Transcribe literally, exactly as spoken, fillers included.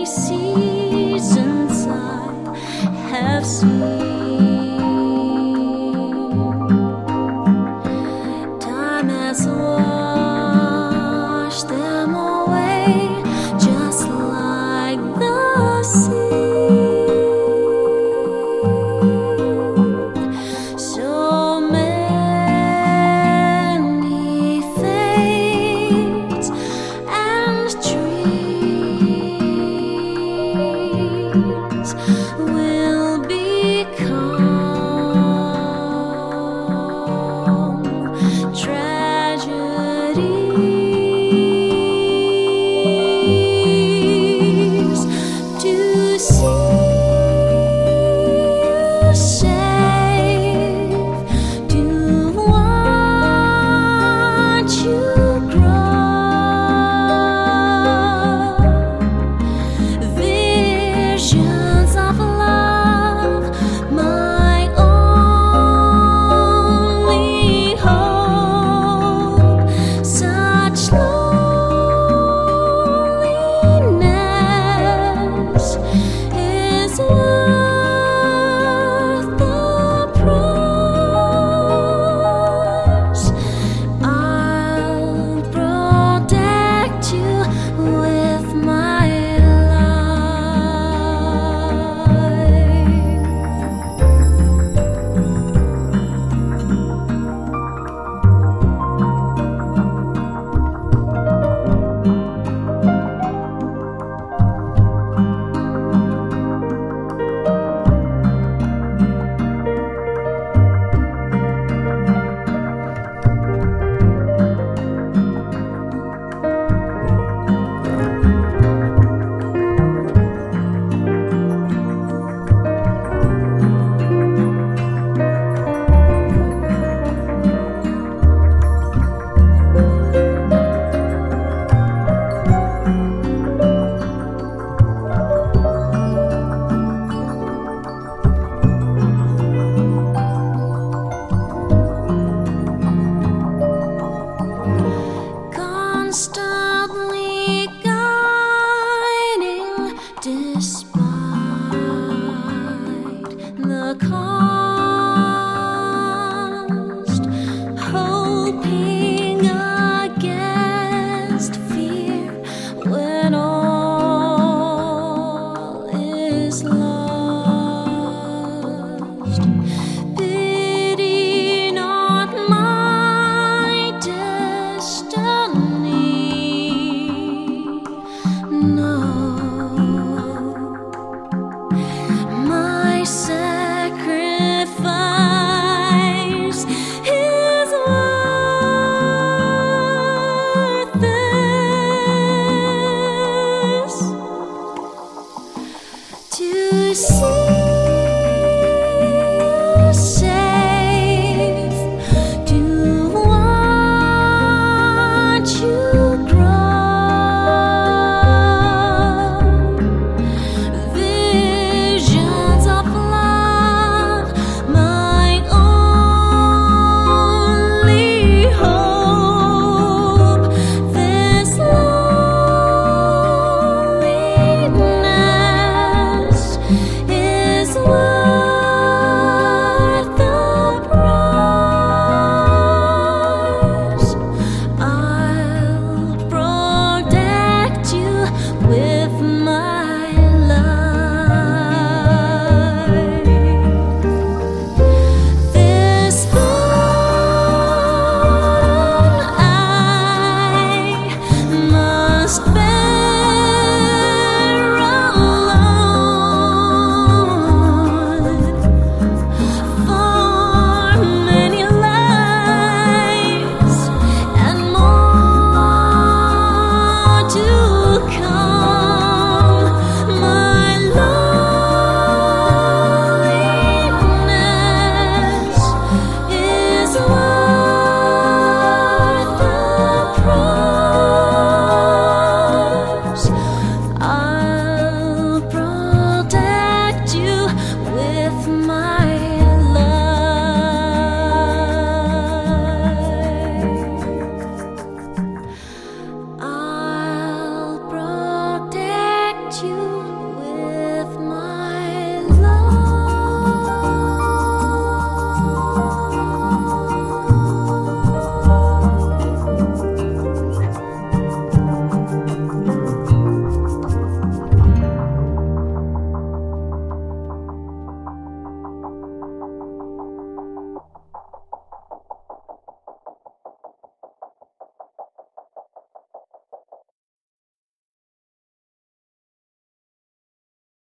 many seasons I have seen. Time has washed them away, just like the sea. So many fates and dreams will become tragedies. To see you safe, to watch you grow, visions of love, my only hope. Such loneliness is worth the price. I'll protect you with my life. Constantly guiding despite the cost, hoping against fear when all is lost. Pity not my destiny, no. My sacrifice is worth this. To see